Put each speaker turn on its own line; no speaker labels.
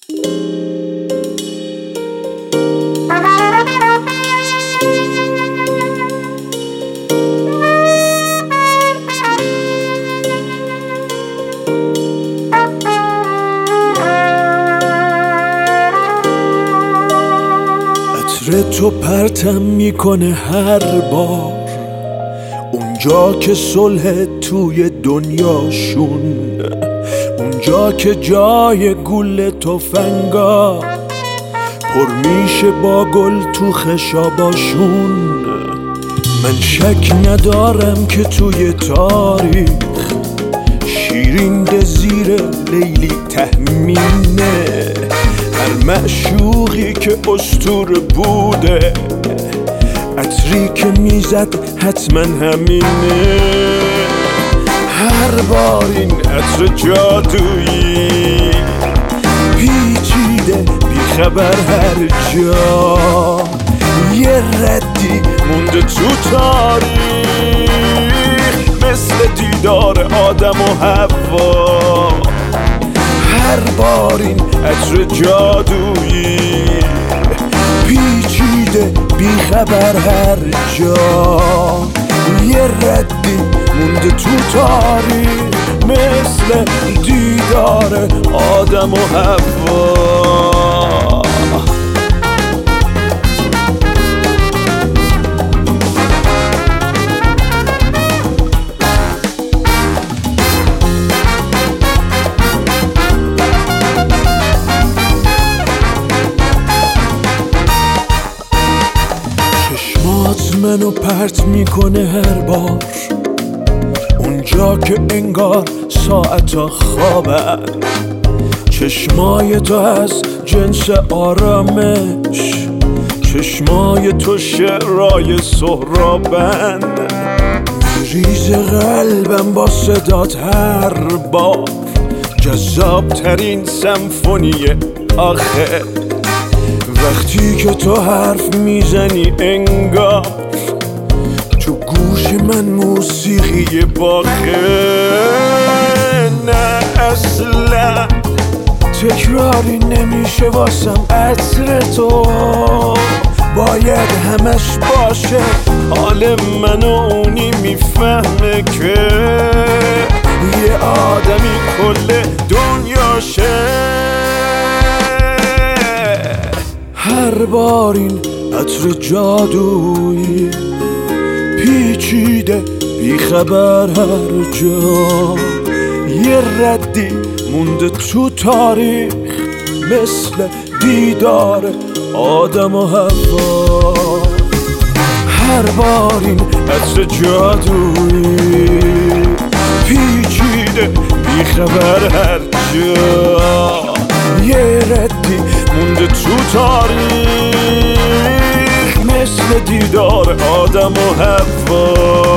عطر تو پرتم میکنه هر بار اونجا که صلح توی دنیاشون، اونجا که جای گل تفنگا پر میشه با گل تو خشاباشون. من شک ندارم که توی تاریخ شیرین زیر لیلی تهمینه، هر معشوقی که اسطوره بوده عطری که میزد حتما همینه. هر بار این عطر جادویی پیچیده بیخبر هر جا، یه ردی مونده تو تاریخ مثل دیدار آدم و حوا. هر بار این عطر جادویی پیچیده بیخبر هر جا، یه ردی مونده تو تاریخ مثل دیدار آدم و حوا. منو پرت میکنه هر بار اونجا که انگار ساعتا خوابن، چشمای تو از جنس آرامش، چشمای تو شعرای سهرابن. میریز قلبم با صدات هر بار، جذاب ترین سمفونی آخر. وقتی که تو حرف میزنی انگار تو گوش من موسیقی باخه. نه اصلا تکراری نمیشه واسم عطر تو، باید همش باشه حال من و اونی میفهمه که یه آدمی کل دنیاشه. هر بار این عطر جادویی پیچیده بیخبر هر جا، یه ردی مونده تو تاریخ مثل دیدار آدم و حوا. هر بار این عطر جادویی پیچیده بیخبر هر جا، یه ردی مونده تو تاریخ مثل دیدار آدم و حوا.